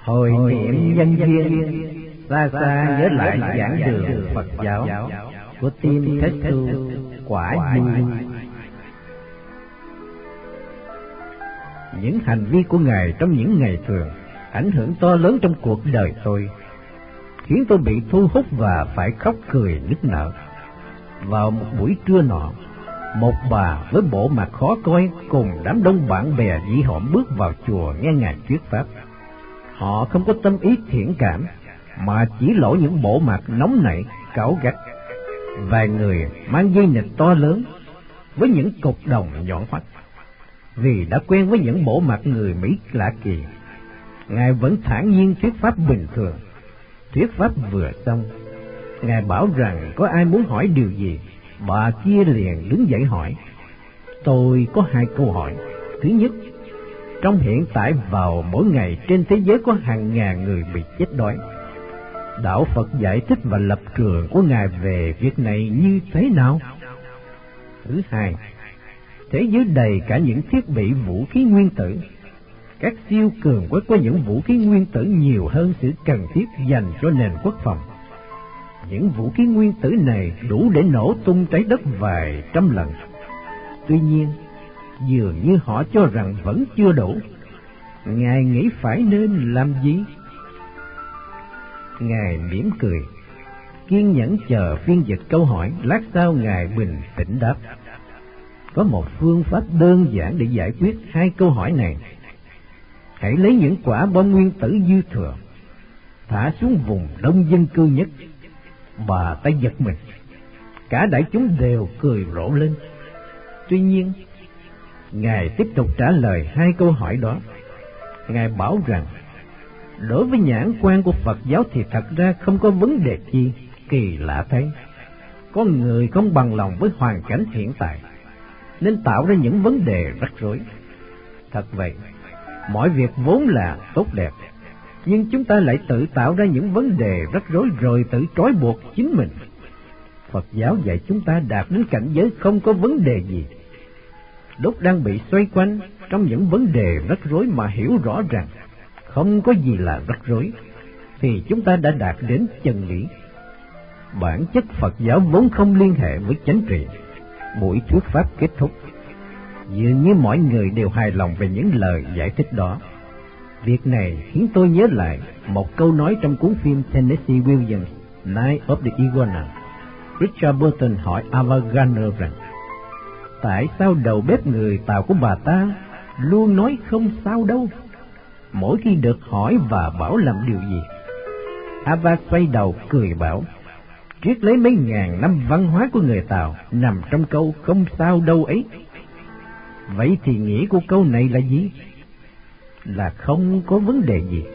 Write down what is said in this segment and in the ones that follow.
Hồi niệm nhân duyên, xa xa nhớ lại giảng đường Phật giáo của Tim Thích Thu, quả vui. Những hành vi của Ngài trong những ngày thường ảnh hưởng to lớn trong cuộc đời tôi, khiến tôi bị thu hút và phải khóc cười nức nở. Vào một buổi trưa nọ, một bà với bộ mặt khó coi cùng đám đông bạn bè dĩ hõm bước vào chùa nghe Ngài thuyết pháp. Họ không có tâm ý thiện cảm, mà chỉ lộ những bộ mặt nóng nảy, cáu gắt. Vài người mang dây nịt to lớn với những cục đồng nhọn hoắt. Vì đã quen với những bộ mặt người Mỹ lạ kỳ, Ngài vẫn thản nhiên thuyết pháp bình thường. Thuyết pháp vừa xong, Ngài bảo rằng có ai muốn hỏi điều gì, bà kia liền đứng dậy hỏi. Tôi có 2 câu hỏi. Thứ nhất, trong hiện tại vào mỗi ngày trên thế giới có hàng ngàn người bị chết đói. Đạo Phật giải thích và lập trường của Ngài về việc này như thế nào? Thứ hai, thế giới đầy cả những thiết bị vũ khí nguyên tử. Các siêu cường quốc có những vũ khí nguyên tử nhiều hơn sự cần thiết dành cho nền quốc phòng. Những vũ khí nguyên tử này đủ để nổ tung trái đất vài trăm lần. Tuy nhiên, dường như họ cho rằng vẫn chưa đủ. Ngài nghĩ phải nên làm gì? Ngài mỉm cười, kiên nhẫn chờ phiên dịch câu hỏi. Lát sau Ngài bình tĩnh đáp. Có một phương pháp đơn giản để giải quyết 2 câu hỏi này. Hãy lấy những quả bom nguyên tử dư thừa, thả xuống vùng đông dân cư nhất. Bà ta giật mình, cả đại chúng đều cười rộ lên. Tuy nhiên, Ngài tiếp tục trả lời 2 câu hỏi đó. Ngài bảo rằng, đối với nhãn quan của Phật giáo thì thật ra không có vấn đề chi kỳ lạ thấy. Có người không bằng lòng với hoàn cảnh hiện tại, nên tạo ra những vấn đề rắc rối. Thật vậy, mọi việc vốn là tốt đẹp, nhưng chúng ta lại tự tạo ra những vấn đề rắc rối rồi tự trói buộc chính mình. Phật giáo dạy chúng ta đạt đến cảnh giới không có vấn đề gì. Lúc đang bị xoay quanh trong những vấn đề rắc rối mà hiểu rõ rằng không có gì là rắc rối, thì chúng ta đã đạt đến chân lý. Bản chất Phật giáo vốn không liên hệ với chánh trị. Buổi thuyết pháp kết thúc, dường như mọi người đều hài lòng về những lời giải thích đó. Việc này khiến tôi nhớ lại một câu nói trong cuốn phim Tennessee Williams, Night of the Iguana. Richard Burton hỏi Ava Gardner rằng, tại sao đầu bếp người Tàu của bà ta luôn nói không sao đâu, mỗi khi được hỏi và bảo làm điều gì? Ava xoay đầu cười bảo, triết lấy mấy ngàn năm văn hóa của người Tàu nằm trong câu không sao đâu ấy. Vậy thì nghĩa của câu này là gì? Là không có vấn đề gì.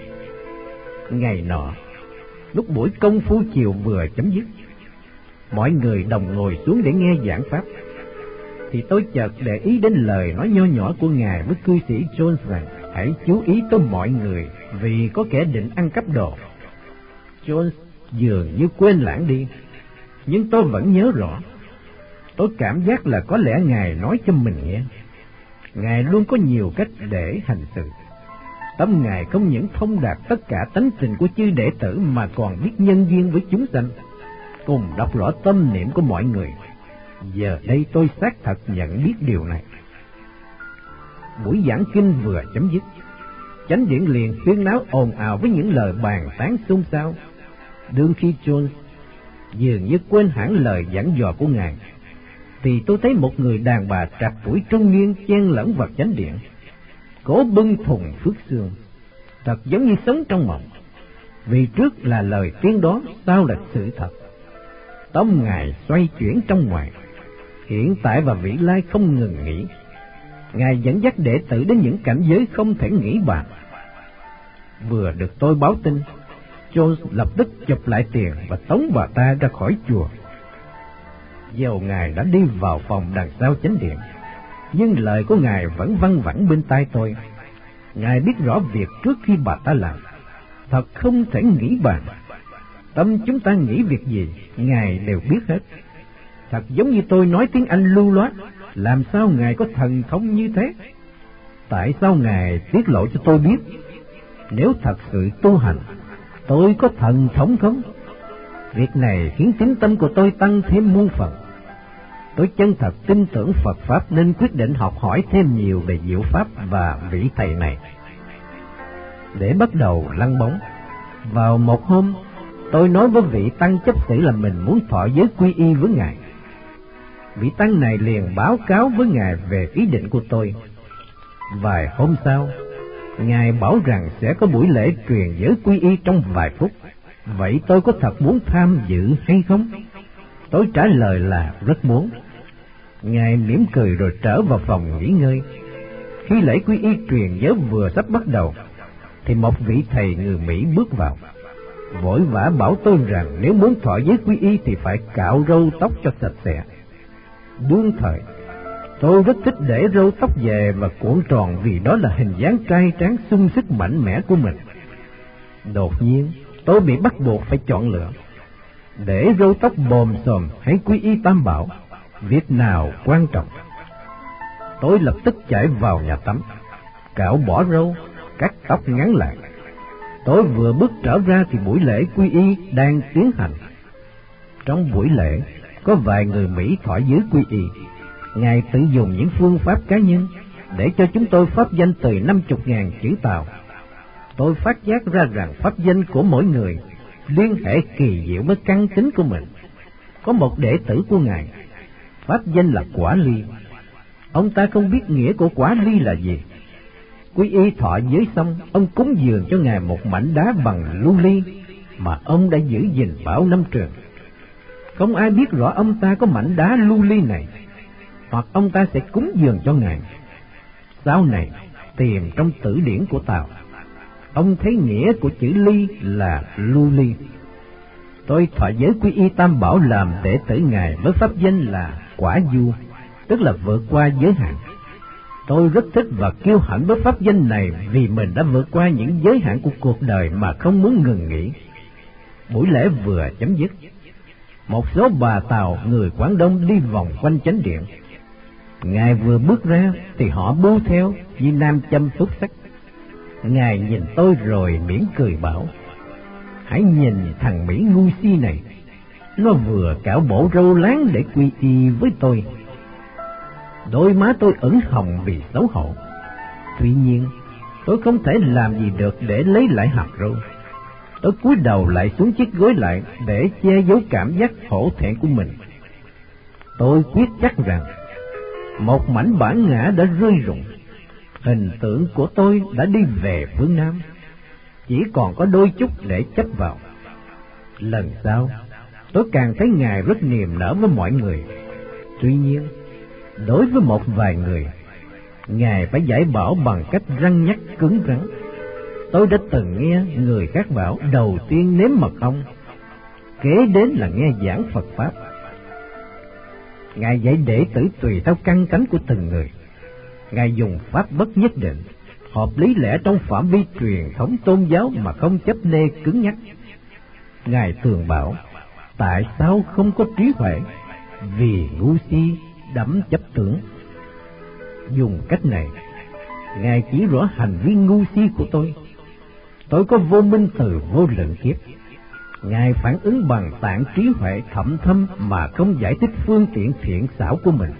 Ngày nọ, lúc buổi công phu chiều vừa chấm dứt, mọi người đồng ngồi xuống để nghe giảng pháp, thì tôi chợt để ý đến lời nói nho nhỏ của Ngài với cư sĩ Jones rằng hãy chú ý tới mọi người vì có kẻ định ăn cắp đồ. Jones dường như quên lãng đi, nhưng tôi vẫn nhớ rõ. Tôi cảm giác là có lẽ Ngài nói cho mình nghe. Ngài luôn có nhiều cách để hành sự. Tâm Ngài không những thông đạt tất cả tánh tình của chư đệ tử mà còn biết nhân duyên với chúng sanh, cùng đọc rõ tâm niệm của mọi người. Giờ đây tôi xác thật nhận biết điều này. Buổi giảng kinh vừa chấm dứt, chánh điện liền huyên náo ồn ào với những lời bàn tán xôn xao. Đương khi Jones dường như quên hẳn lời giảng dò của Ngài, thì tôi thấy một người đàn bà trạc tuổi trung niên chen lẫn vào chánh điện, cố bưng thùng phước xương, thật giống như sống trong mộng. Vì trước là lời tiên đoán, sau là sự thật. Tâm Ngài xoay chuyển trong ngoài, hiện tại và vị lai không ngừng nghỉ. Ngài dẫn dắt đệ tử đến những cảnh giới không thể nghĩ bàn. Vừa được tôi báo tin, Jones lập tức chụp lại tiền và tống bà ta ra khỏi chùa. Dầu Ngài đã đi vào phòng đằng sau chánh điện, nhưng lời của Ngài vẫn văng vẳng bên tai tôi. Ngài biết rõ việc trước khi bà ta làm, thật không thể nghĩ bàn. Tâm chúng ta nghĩ việc gì, Ngài đều biết hết. Thật giống như tôi nói tiếng Anh lưu loát, làm sao Ngài có thần thông như thế? Tại sao Ngài tiết lộ cho tôi biết? nếu thật sự tu hành, tôi có thần thống không? Việc này khiến tín tâm của tôi tăng thêm muôn phần. Tôi chân thật tin tưởng Phật Pháp nên quyết định học hỏi thêm nhiều về diệu Pháp và vị thầy này. Để bắt đầu lăng bóng, vào một hôm, tôi nói với vị tăng chấp sự là mình muốn thọ giới quy y với Ngài. Vị tăng này liền báo cáo với Ngài về ý định của tôi. Vài hôm sau, Ngài bảo rằng sẽ có buổi lễ truyền giới quy y trong vài phút. Vậy tôi có thật muốn tham dự hay không? Tôi trả lời là rất muốn. Ngài mỉm cười rồi trở vào phòng nghỉ ngơi. Khi lễ quy y truyền giới vừa sắp bắt đầu, thì một vị thầy người Mỹ bước vào, vội vã bảo tôi rằng nếu muốn thọ giới quy y thì phải cạo râu tóc cho sạch sẽ. Đương thời, tôi rất thích để râu tóc về và cuộn tròn vì đó là hình dáng trai tráng sung sức mạnh mẽ của mình. Đột nhiên, tôi bị bắt buộc phải chọn lựa, để râu tóc bồm xồm hay quy y Tam Bảo, việc nào quan trọng? Tôi lập tức chạy vào nhà tắm, cạo bỏ râu, cắt tóc ngắn lại. Tôi vừa bước trở ra thì buổi lễ quy y đang tiến hành. Trong buổi lễ, có vài người Mỹ thọ giới quy y. Ngài tự dùng những phương pháp cá nhân để cho chúng tôi pháp danh từ 50.000 chữ Tàu. Tôi phát giác ra rằng pháp danh của mỗi người liên hệ kỳ diệu với căn tính của mình. Có một đệ tử của Ngài, pháp danh là Quả Ly. Ông ta không biết nghĩa của quả ly là gì. Quy y thọ giới xong, ông cúng dường cho Ngài một mảnh đá bằng lưu ly mà ông đã giữ gìn bao năm trường. Không ai biết rõ ông ta có mảnh đá lưu ly này, hoặc ông ta sẽ cúng dường cho Ngài. Sau này, tìm trong tử điển của Tàu, ông thấy nghĩa của chữ ly là lưu ly. Tôi thọ giới quy y Tam Bảo làm đệ tử Ngài với pháp danh là Quả Du, tức là vượt qua giới hạn. Tôi rất thích và kiêu hãnh với pháp danh này vì mình đã vượt qua những giới hạn của cuộc đời mà không muốn ngừng nghỉ. Buổi lễ vừa chấm dứt, một số bà Tàu người Quảng Đông đi vòng quanh chánh điện. Ngài vừa bước ra thì họ bu theo như nam châm xuất sắc. Ngài nhìn tôi rồi mỉm cười bảo: "Hãy nhìn thằng Mỹ ngu si này, nó vừa cạo bộ râu láng để quy y với tôi." Đôi má tôi ửng hồng vì xấu hổ. Tuy nhiên, tôi không thể làm gì được để lấy lại hạt râu. Tôi cúi đầu lại xuống chiếc gối lại để che giấu cảm giác hổ thẹn của mình. Tôi quyết chắc rằng một mảnh bản ngã đã rơi rụng. Hình tượng của tôi đã đi về phương Nam, chỉ còn có đôi chút để chấp vào. Lần sau, tôi càng thấy Ngài rất niềm nở với mọi người. Tuy nhiên, đối với một vài người, Ngài phải giải bảo bằng cách răn nhắc cứng rắn. Tôi đã từng nghe người khác bảo đầu tiên nếm mật ong, kế đến là nghe giảng Phật Pháp. Ngài dạy đệ tử tùy theo căn tánh của từng người. Ngài dùng pháp bất nhất định, hợp lý lẽ trong phạm vi truyền thống tôn giáo mà không chấp nê cứng nhắc. Ngài thường bảo, tại sao không có trí huệ? Vì ngu si đắm chấp tưởng. Dùng cách này, Ngài chỉ rõ hành vi ngu si của tôi. Tôi có vô minh từ vô lượng kiếp. Ngài phản ứng bằng tạng trí huệ thậm thâm mà không giải thích phương tiện thiện xảo của mình.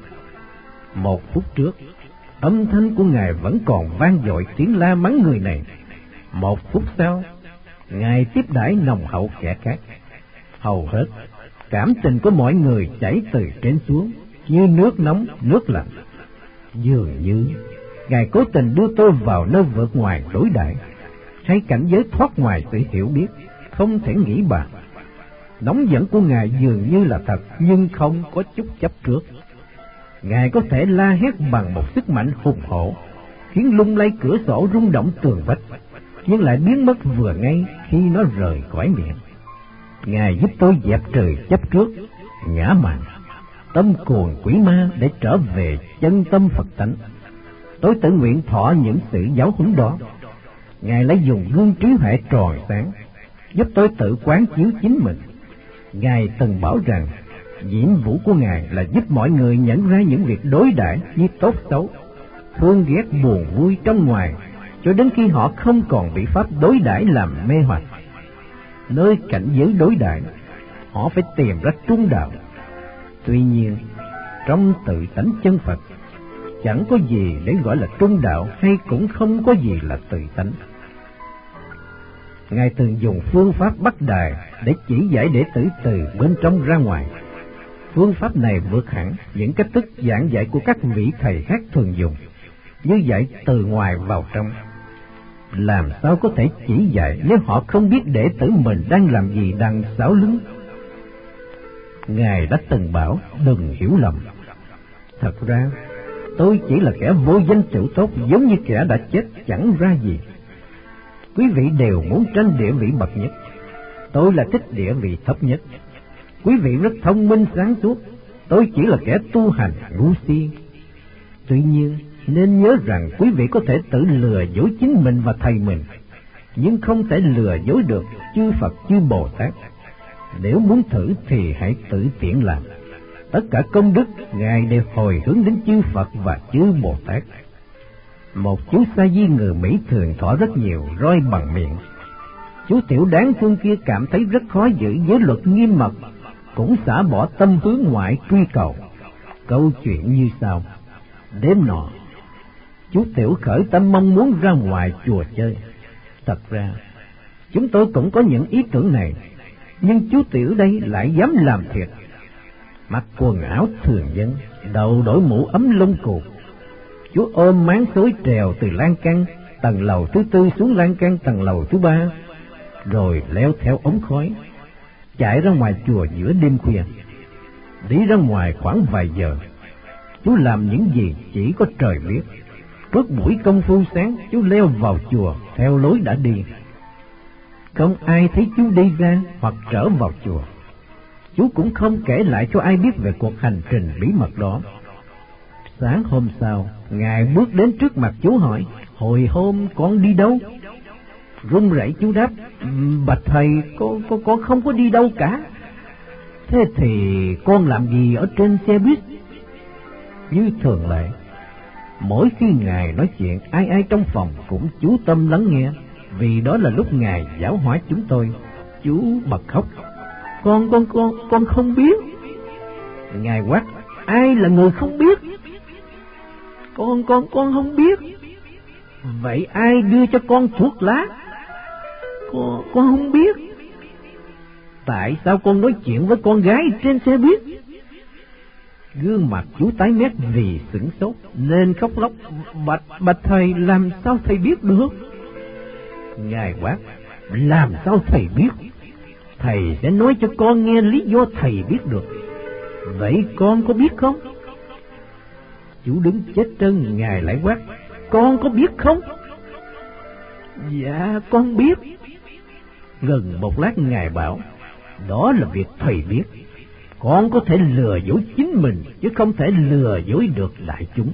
1 phút trước, âm thanh của Ngài vẫn còn vang dội tiếng la mắng người này. 1 phút sau, Ngài tiếp đãi nồng hậu kẻ khác. Hầu hết, cảm tình của mọi người chảy từ trên xuống như nước nóng, nước lạnh. Dường như Ngài cố tình đưa tôi vào nơi vượt ngoài đối đãi, hay cảnh giới thoát ngoài sự hiểu biết, không thể nghĩ bàn. Nóng giận của Ngài dường như là thật, nhưng không có chút chấp trước. Ngài có thể la hét bằng một sức mạnh hùng hổ, khiến lung lay cửa sổ rung động tường vách, nhưng lại biến mất vừa ngay khi nó rời khỏi miệng. Ngài giúp tôi dẹp trừ chấp trước, ngã mạn, tâm cuồng quỷ ma để trở về chân tâm Phật tánh. Tôi tự nguyện thọ những sự giáo huấn đó. Ngài lấy dùng gương trí huệ tròn sáng, giúp tôi tự quán chiếu chính mình. Ngài từng bảo rằng, nhiệm vụ của Ngài là giúp mọi người nhận ra những việc đối đãi như tốt xấu, thương ghét buồn vui trong ngoài, cho đến khi họ không còn bị pháp đối đãi làm mê hoặc. Nơi cảnh giới đối đãi, họ phải tìm ra trung đạo. Tuy nhiên, trong tự tánh chân Phật, chẳng có gì để gọi là trung đạo, hay cũng không có gì là tự tánh. Ngài thường dùng phương pháp Bắc Đài để chỉ giải đệ tử từ bên trong ra ngoài. Phương pháp này vượt hẳn những cách thức giảng dạy của các vị thầy khác thường dùng, như dạy từ ngoài vào trong. Làm sao có thể chỉ dạy nếu họ không biết đệ tử mình đang làm gì đằng sau lưng? Ngài đã từng bảo đừng hiểu lầm. Thật ra, tôi chỉ là kẻ vô danh tiểu tốt, giống như kẻ đã chết chẳng ra gì. Quý vị đều muốn tranh địa vị bậc nhất, tôi là thích địa vị thấp nhất. Quý vị rất thông minh sáng suốt, tôi chỉ là kẻ tu hành ngu si. Tuy nhiên, nên nhớ rằng quý vị có thể tự lừa dối chính mình và thầy mình, nhưng không thể lừa dối được chư Phật chư Bồ Tát. Nếu muốn thử thì hãy tự tiện làm. Tất cả công đức Ngài đều hồi hướng đến chư Phật và chư Bồ Tát. Một chú sa di người Mỹ thường thọ rất nhiều roi bằng miệng. Chú tiểu đáng thương kia cảm thấy rất khó giữ giới luật nghiêm mật, cũng xả bỏ tâm hướng ngoại truy cầu. Câu chuyện như sau: đêm nọ, chú tiểu khởi tâm mong muốn ra ngoài chùa chơi. Thật ra, chúng tôi cũng có những ý tưởng này, nhưng chú tiểu đây lại dám làm thiệt. Mặc quần áo thường dân, đầu đội mũ ấm lông cừu, chú ôm máng xối trèo từ lan can tầng lầu thứ tư xuống lan can tầng lầu thứ ba, rồi leo theo ống khói, chạy ra ngoài chùa giữa đêm khuya. Đi ra ngoài khoảng vài giờ, chú làm những gì chỉ có trời biết. Trước buổi công phu sáng, chú leo vào chùa theo lối đã đi. Không ai thấy chú đi ra hoặc trở vào chùa. Chú cũng không kể lại cho ai biết về cuộc hành trình bí mật đó. Sáng hôm sau, Ngài bước đến trước mặt chú hỏi: hồi hôm con đi đâu? Run rẩy chú đáp: bạch thầy, con không có đi đâu cả. Thế thì con làm gì ở trên xe buýt? Như thường lệ, mỗi khi Ngài nói chuyện, ai trong phòng cũng chú tâm lắng nghe, vì đó là lúc Ngài giáo hóa chúng tôi. Chú bật khóc: con không biết. Ngài quát: ai là người không biết? Con không biết. Vậy ai đưa cho con thuốc lá? Con không biết. Tại sao con nói chuyện với con gái trên xe buýt? Gương mặt chú tái mét vì sửng sốt nên khóc lóc: bạch thầy, làm sao thầy biết được? Ngài quát: làm sao thầy biết? Thầy sẽ nói cho con nghe lý do thầy biết được. Vậy con có biết không? Chú đứng chết trân. Ngài lại quát: con có biết không? Dạ con biết. Gần một lát Ngài bảo: đó là việc thầy biết. Con có thể lừa dối chính mình, chứ không thể lừa dối được đại chúng.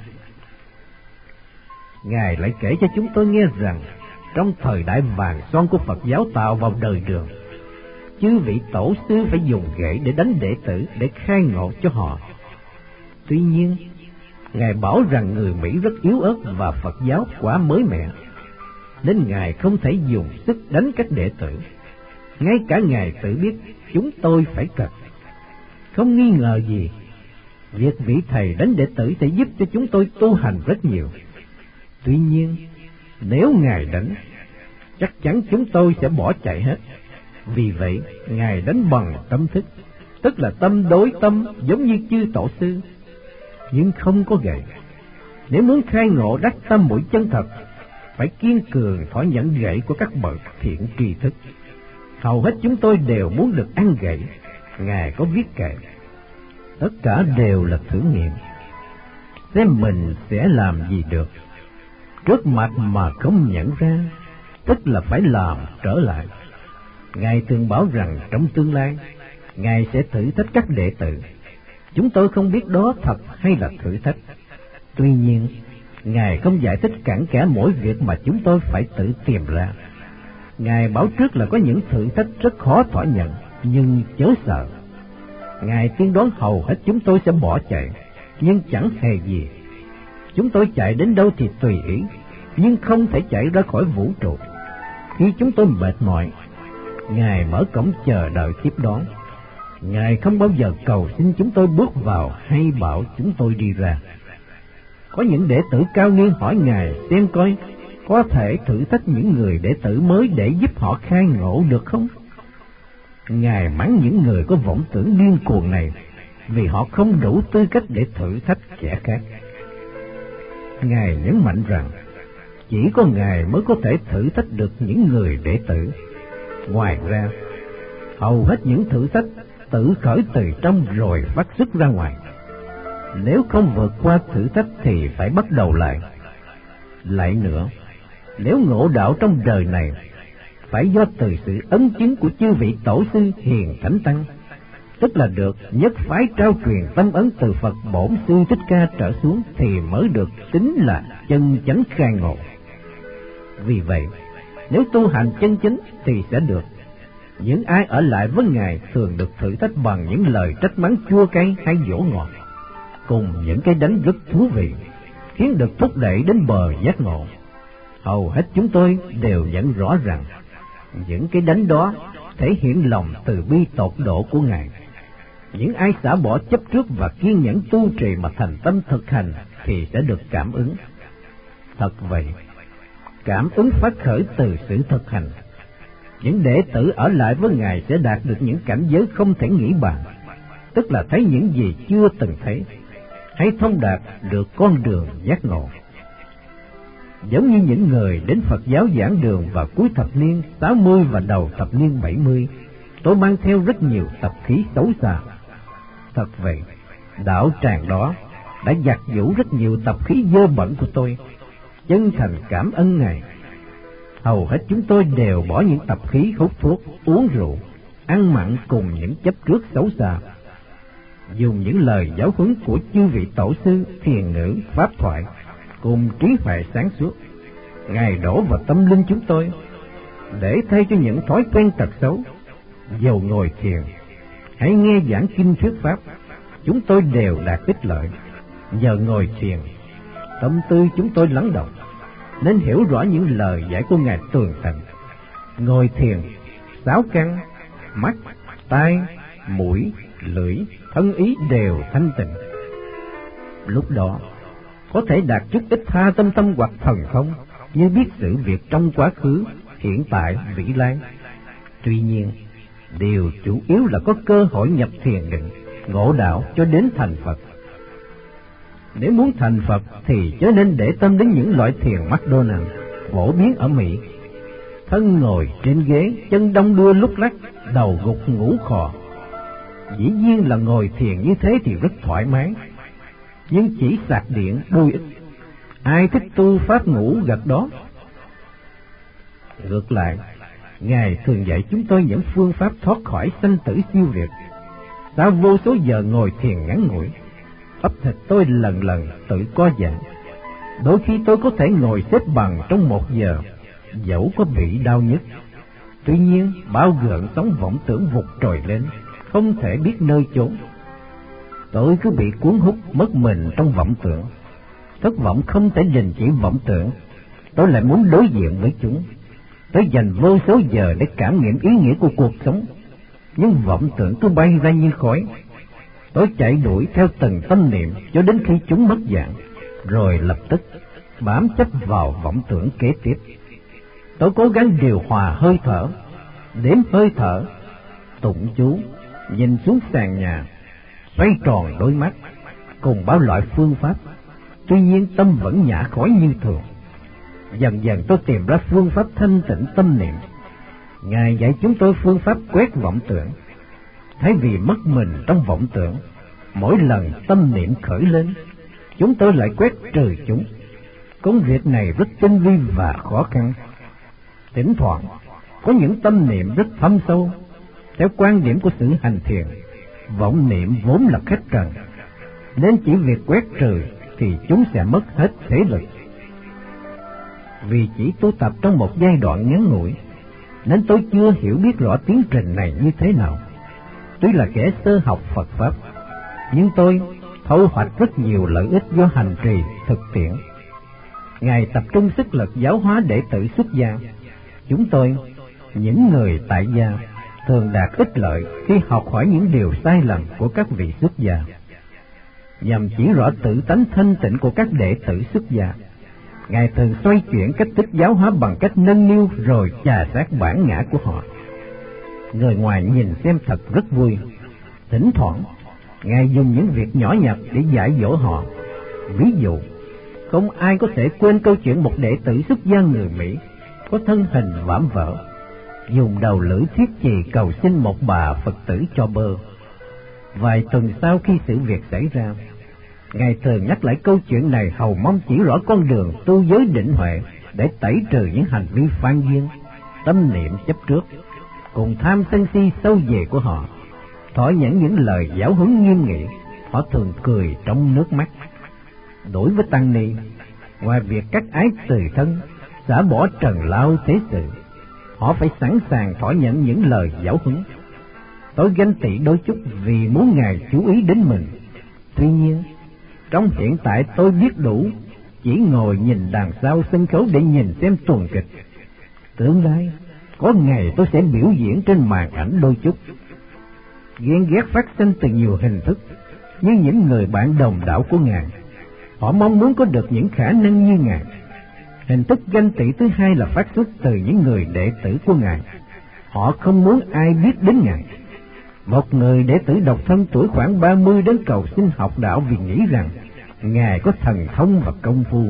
Ngài lại kể cho chúng tôi nghe rằng, trong thời đại vàng son của Phật giáo tạo vào đời Đường, chư vị tổ sư phải dùng gậy để đánh đệ tử để khai ngộ cho họ. Tuy nhiên, Ngài bảo rằng người Mỹ rất yếu ớt và Phật giáo quá mới mẻ, nên Ngài không thể dùng sức đánh các đệ tử. Ngay cả Ngài tự biết chúng tôi phải cần. Không nghi ngờ gì, việc vị thầy đánh đệ tử sẽ giúp cho chúng tôi tu hành rất nhiều. Tuy nhiên, nếu Ngài đánh, chắc chắn chúng tôi sẽ bỏ chạy hết. Vì vậy, Ngài đánh bằng tâm thức, tức là tâm đối tâm, giống như chư tổ sư, nhưng không có gậy. Nếu muốn khai ngộ đắc tâm mũi chân thật, phải kiên cường thỏa nhận gậy của các bậc thiện tri thức. Hầu hết chúng tôi đều muốn được ăn gậy. Ngài có viết kệ: tất cả đều là thử nghiệm, xem mình sẽ làm gì được. Trước mặt mà không nhận ra, tức là phải làm trở lại. Ngài thường bảo rằng trong tương lai, Ngài sẽ thử thách các đệ tử. Chúng tôi không biết đó thật hay là thử thách. Tuy nhiên, Ngài không giải thích cặn kẽ mỗi việc mà chúng tôi phải tự tìm ra. Ngài bảo trước là có những thử thách rất khó thỏa nhận, nhưng chớ sợ. Ngài tiên đoán hầu hết chúng tôi sẽ bỏ chạy, nhưng chẳng hề gì. Chúng tôi chạy đến đâu thì tùy ý, nhưng không thể chạy ra khỏi vũ trụ. Khi chúng tôi mệt mỏi, Ngài mở cổng chờ đợi tiếp đón. Ngài không bao giờ cầu xin chúng tôi bước vào hay bảo chúng tôi đi ra. Có những đệ tử cao niên hỏi Ngài xem coi có thể thử thách những người đệ tử mới để giúp họ khai ngộ được không? Ngài mắng những người có vọng tưởng điên cuồng này vì họ không đủ tư cách để thử thách kẻ khác. Ngài nhấn mạnh rằng chỉ có Ngài mới có thể thử thách được những người đệ tử. Ngoài ra, hầu hết những thử thách tự khởi từ trong rồi phát xuất ra ngoài. Nếu không vượt qua thử thách thì phải bắt đầu lại. Lại nữa, nếu ngộ đạo trong đời này, phải do từ sự ấn chứng của chư vị tổ sư hiền thánh tăng, tức là được nhất phái trao truyền tâm ấn từ Phật Bổn Sư Thích Ca trở xuống thì mới được tính là chân chánh khai ngộ. Vì vậy, nếu tu hành chân chính thì sẽ được. Những ai ở lại với Ngài thường được thử thách bằng những lời trách mắng chua cay hay dỗ ngọt, cùng những cái đánh rất thú vị, khiến được thúc đẩy đến bờ giác ngộ. Hầu hết chúng tôi đều nhận rõ rằng những cái đánh đó thể hiện lòng từ bi tột độ của Ngài. Những ai xả bỏ chấp trước và kiên nhẫn tu trì mà thành tâm thực hành thì sẽ được cảm ứng. Thật vậy, cảm ứng phát khởi từ sự thực hành. Những đệ tử ở lại với Ngài sẽ đạt được những cảnh giới không thể nghĩ bàn, tức là thấy những gì chưa từng thấy, hay thông đạt được con đường giác ngộ. Giống như những người đến Phật giáo giảng đường vào cuối thập niên 60 và đầu thập niên 70, tôi mang theo rất nhiều tập khí xấu xa. Thật vậy, đạo tràng đó đã giặt giũ rất nhiều tập khí dơ bẩn của tôi. Chân thành cảm ơn Ngài. Hầu hết chúng tôi đều bỏ những tập khí hút thuốc, uống rượu, ăn mặn cùng những chấp trước xấu xa. Dùng những lời giáo huấn của chư vị tổ sư, thiền ngữ, pháp thoại, cùng trí huệ sáng suốt, Ngài đổ vào tâm linh chúng tôi, để thay cho những thói quen tật xấu. Dầu ngồi thiền hãy nghe giảng kinh thuyết pháp, chúng tôi đều đạt ích lợi. Giờ ngồi thiền, tâm tư chúng tôi lắng động, nên hiểu rõ những lời dạy của Ngài tường tận. Ngồi thiền, sáu căn, mắt, tai, mũi, lưỡi, thân ý đều thanh tịnh. Lúc đó, có thể đạt chút ít tha tâm tâm hoặc thần thông, như biết sự việc trong quá khứ, hiện tại, vĩ lai. Tuy nhiên, điều chủ yếu là có cơ hội nhập thiền định, ngộ đạo cho đến thành Phật. Nếu muốn thành Phật thì chớ nên để tâm đến những loại thiền McDonald phổ biến ở Mỹ. Thân ngồi trên ghế, chân đong đưa lúc lắc, đầu gục ngủ khò. Dĩ nhiên là ngồi thiền như thế thì rất thoải mái, nhưng chỉ sạc điện đôi ít. Ai thích tu pháp ngủ gật đó. Ngược lại, Ngài thường dạy chúng tôi những phương pháp thoát khỏi sanh tử siêu việt. Sau vô số giờ ngồi thiền ngắn ngủi, bắp thịt tôi lần lần tự co giãn. Đôi khi tôi có thể ngồi xếp bằng trong 1 giờ, dẫu có bị đau nhức. Tuy nhiên, bao gợn sóng vọng tưởng vụt trồi lên, không thể biết nơi chốn. Tôi cứ bị cuốn hút mất mình trong vọng tưởng. Thất vọng không thể đình chỉ vọng tưởng, tôi lại muốn đối diện với chúng. Tôi dành vô số giờ để cảm nghiệm ý nghĩa của cuộc sống, nhưng vọng tưởng cứ bay ra như khói. Tôi chạy đuổi theo từng tâm niệm cho đến khi chúng mất dạng, rồi lập tức bám chấp vào vọng tưởng kế tiếp. Tôi cố gắng điều hòa hơi thở, đếm hơi thở, tụng chú, nhìn xuống sàn nhà, xoay tròn đôi mắt, cùng bao loại phương pháp. Tuy nhiên tâm vẫn nhả khói như thường. Dần dần tôi tìm ra phương pháp thanh tịnh tâm niệm. Ngài dạy chúng tôi phương pháp quét vọng tưởng. Thay vì mất mình trong vọng tưởng, mỗi lần tâm niệm khởi lên, chúng tôi lại quét trừ chúng. Công việc này rất tinh vi và khó khăn. Thỉnh thoảng có những tâm niệm rất thâm sâu. Theo quan điểm của sự hành thiền, vọng niệm vốn là khách trần, nên chỉ việc quét trừ thì chúng sẽ mất hết thế lực. Vì chỉ tu tập trong một giai đoạn ngắn ngủi, nên tôi chưa hiểu biết rõ tiến trình này như thế nào. Tuy là kẻ sơ học Phật Pháp, nhưng tôi thu hoạch rất nhiều lợi ích do hành trì thực tiễn. Ngài tập trung sức lực giáo hóa đệ tử xuất gia. Chúng tôi, những người tại gia, thường đạt ích lợi khi học hỏi những điều sai lầm của các vị xuất gia, nhằm chỉ rõ tự tánh thanh tịnh của các đệ tử xuất gia. Ngài thường xoay chuyển cách thức giáo hóa bằng cách nâng niu rồi chà sát bản ngã của họ. Người ngoài nhìn xem thật rất vui. Thỉnh thoảng, Ngài dùng những việc nhỏ nhặt để dạy dỗ họ. Ví dụ, không ai có thể quên câu chuyện một đệ tử xuất gia người Mỹ có thân hình vạm vỡ, dùng đầu lưỡi thiết chì cầu xin một bà Phật tử cho bơ. Vài tuần sau khi sự việc xảy ra, Ngài thường nhắc lại câu chuyện này hầu mong chỉ rõ con đường tu giới định huệ để tẩy trừ những hành vi phan duyên, tâm niệm chấp trước, cùng tham sân si sâu về của họ. Thọ nhận những lời giáo huấn nghiêm nghị, họ thường cười trong nước mắt. Đối với tăng ni, ngoài việc cắt ái từ thân, xả bỏ trần lao thế sự, họ phải sẵn sàng thọ nhận những lời giáo huấn. Tôi ganh tị đôi chút vì muốn Ngài chú ý đến mình. Tuy nhiên, trong hiện tại tôi biết đủ, chỉ ngồi nhìn đằng sau sân khấu để nhìn xem tuồng kịch. Tương lai, có ngày tôi sẽ biểu diễn trên màn ảnh đôi chút. Ghen ghét phát sinh từ nhiều hình thức, như những người bạn đồng đạo của Ngài. Họ mong muốn có được những khả năng như Ngài. Hình thức ganh tị thứ hai là phát xuất từ những người đệ tử của Ngài. Họ không muốn ai biết đến Ngài. Một người đệ tử độc thân tuổi khoảng 30 đến cầu xin học đạo vì nghĩ rằng Ngài có thần thông và công phu.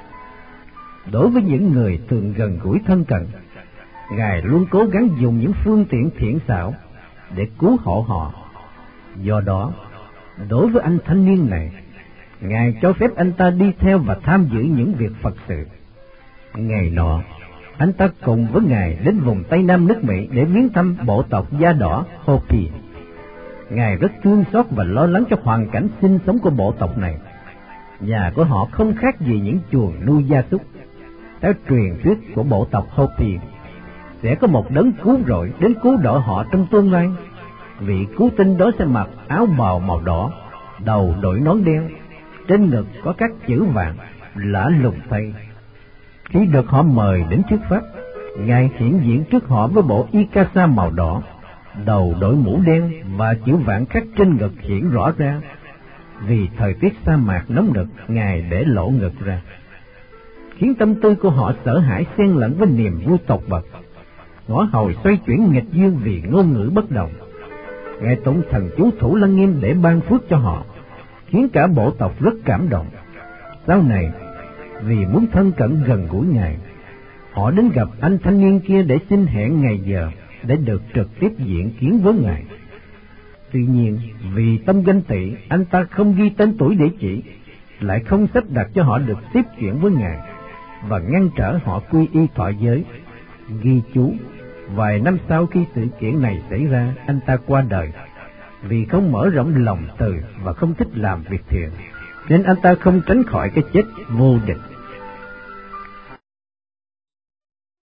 Đối với những người thường gần gũi thân cận, Ngài luôn cố gắng dùng những phương tiện thiện xảo để cứu hộ họ. Do đó, đối với anh thanh niên này, Ngài cho phép anh ta đi theo và tham dự những việc Phật sự. Ngày nọ, anh ta cùng với Ngài đến vùng Tây Nam nước Mỹ để viếng thăm bộ tộc da đỏ Hopi. Ngài rất thương xót và lo lắng cho hoàn cảnh sinh sống của bộ tộc này. Nhà của họ không khác gì những chuồng nuôi gia súc. Theo truyền thuyết của bộ tộc Hopi, sẽ có một đấng cứu rỗi đến cứu độ họ trong tương lai. Vị cứu tinh đó sẽ mặc áo bào màu đỏ, đầu đội nón đen, trên ngực có các chữ vàng, lạ lùng thay. Khi được họ mời đến thuyết pháp, Ngài hiện diện trước họ với bộ y ca sa màu đỏ, đầu đội mũ đen và chữ vàng khắc trên ngực hiện rõ ra. Vì thời tiết sa mạc nóng nực, Ngài để lộ ngực ra, khiến tâm tư của họ sợ hãi xen lẫn với niềm vui tột bậc. Ngõ hầu xoay chuyển nghịch duyên vì ngôn ngữ bất đồng. Ngài tụng thần chú Thủ Lăng Nghiêm để ban phước cho họ, khiến cả bộ tộc rất cảm động. Sau này, vì muốn thân cận gần gũi Ngài, họ đến gặp anh thanh niên kia để xin hẹn ngày giờ để được trực tiếp diện kiến với Ngài. Tuy nhiên, vì tâm ganh tị, anh ta không ghi tên tuổi địa chỉ, lại không sắp đặt cho họ được tiếp chuyện với Ngài, và ngăn trở họ quy y thọ giới. Ghi chú, vài năm sau khi sự kiện này xảy ra, anh ta qua đời. Vì không mở rộng lòng từ và không thích làm việc thiện, nên anh ta không tránh khỏi cái chết vô địch.